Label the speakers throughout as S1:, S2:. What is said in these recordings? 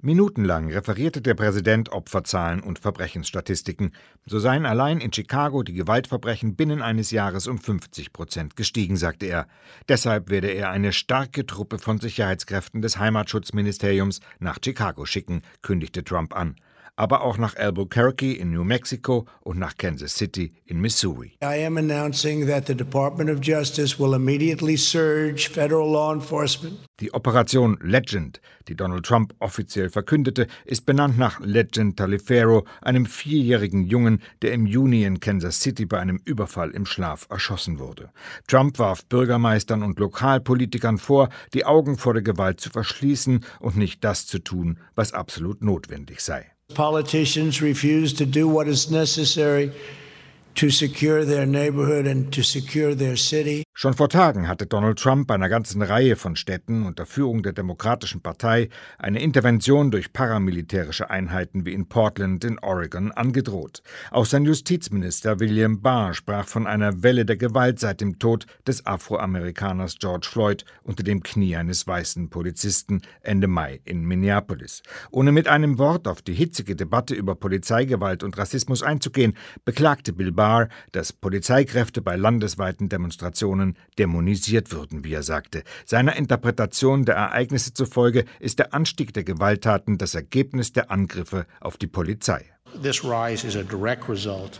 S1: Minutenlang referierte der Präsident Opferzahlen und Verbrechensstatistiken. So seien allein in Chicago die Gewaltverbrechen binnen eines Jahres um 50% gestiegen, sagte er. Deshalb werde er eine starke Truppe von Sicherheitskräften des Heimatschutzministeriums nach Chicago schicken, kündigte Trump an. Aber auch nach Albuquerque in New Mexico und nach Kansas City in Missouri.
S2: I am announcing that the Department of Justice will immediately surge federal law enforcement.
S1: Die Operation Legend, die Donald Trump offiziell verkündete, ist benannt nach Legend Taliaferro, einem 4-jährigen Jungen, der im Juni in Kansas City bei einem Überfall im Schlaf erschossen wurde. Trump warf Bürgermeistern und Lokalpolitikern vor, die Augen vor der Gewalt zu verschließen und nicht das zu tun, was absolut notwendig sei.
S2: Politicians refuse to do what is necessary to secure their neighborhood and to secure their city.
S1: Schon vor Tagen hatte Donald Trump bei einer ganzen Reihe von Städten unter Führung der Demokratischen Partei eine Intervention durch paramilitärische Einheiten wie in Portland in Oregon angedroht. Auch sein Justizminister William Barr sprach von einer Welle der Gewalt seit dem Tod des Afroamerikaners George Floyd unter dem Knie eines weißen Polizisten Ende Mai in Minneapolis. Ohne mit einem Wort auf die hitzige Debatte über Polizeigewalt und Rassismus einzugehen, beklagte Bill Barr, dass Polizeikräfte bei landesweiten Demonstrationen dämonisiert würden, wie er sagte. Seiner Interpretation der Ereignisse zufolge ist der Anstieg der Gewalttaten das Ergebnis der Angriffe auf die Polizei.
S3: This rise is a direct result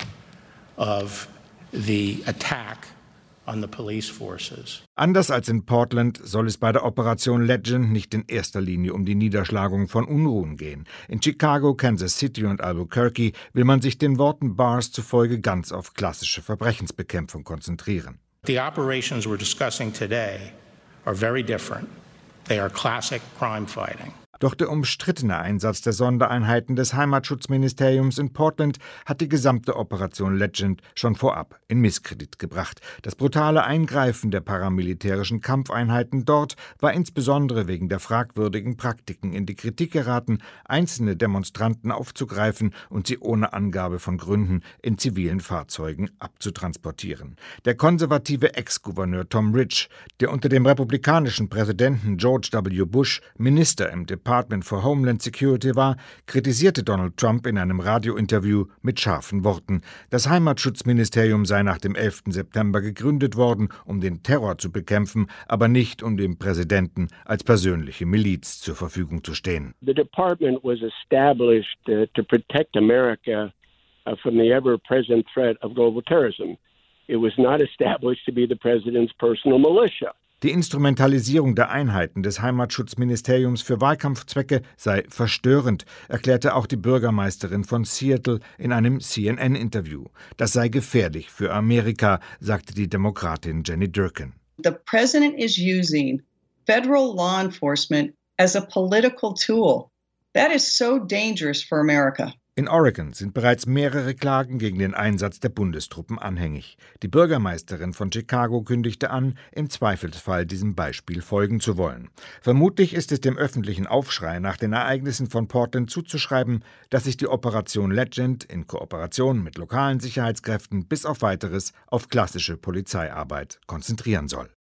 S3: of the attack on the police forces.
S1: Anders als in Portland soll es bei der Operation Legend nicht in erster Linie um die Niederschlagung von Unruhen gehen. In Chicago, Kansas City und Albuquerque will man sich den Worten Barrs zufolge ganz auf klassische Verbrechensbekämpfung konzentrieren.
S3: The operations we're discussing today are very different. They are classic crime fighting.
S1: Doch der umstrittene Einsatz der Sondereinheiten des Heimatschutzministeriums in Portland hat die gesamte Operation Legend schon vorab in Misskredit gebracht. Das brutale Eingreifen der paramilitärischen Kampfeinheiten dort war insbesondere wegen der fragwürdigen Praktiken in die Kritik geraten, einzelne Demonstranten aufzugreifen und sie ohne Angabe von Gründen in zivilen Fahrzeugen abzutransportieren. Der konservative Ex-Gouverneur Tom Ridge, der unter dem republikanischen Präsidenten George W. Bush Minister im Department for Homeland Security war, kritisierte Donald Trump in einem Radiointerview mit scharfen Worten. Das Heimatschutzministerium sei nach dem 11. September gegründet worden, um den Terror zu bekämpfen, aber nicht um dem Präsidenten als persönliche Miliz zur Verfügung zu stehen.
S4: The department was established to protect America from the ever-present threat of global terrorism. It was not established to be the president's personal militia.
S1: Die Instrumentalisierung der Einheiten des Heimatschutzministeriums für Wahlkampfzwecke sei verstörend, erklärte auch die Bürgermeisterin von Seattle in einem CNN-Interview. Das sei gefährlich für Amerika, sagte die Demokratin Jenny Durkan.
S5: The president is using federal law enforcement as a political tool. That is so dangerous for America.
S1: In Oregon sind bereits mehrere Klagen gegen den Einsatz der Bundestruppen anhängig. Die Bürgermeisterin von Chicago kündigte an, im Zweifelsfall diesem Beispiel folgen zu wollen. Vermutlich ist es dem öffentlichen Aufschrei nach den Ereignissen von Portland zuzuschreiben, dass sich die Operation Legend in Kooperation mit lokalen Sicherheitskräften bis auf Weiteres auf klassische Polizeiarbeit konzentrieren soll.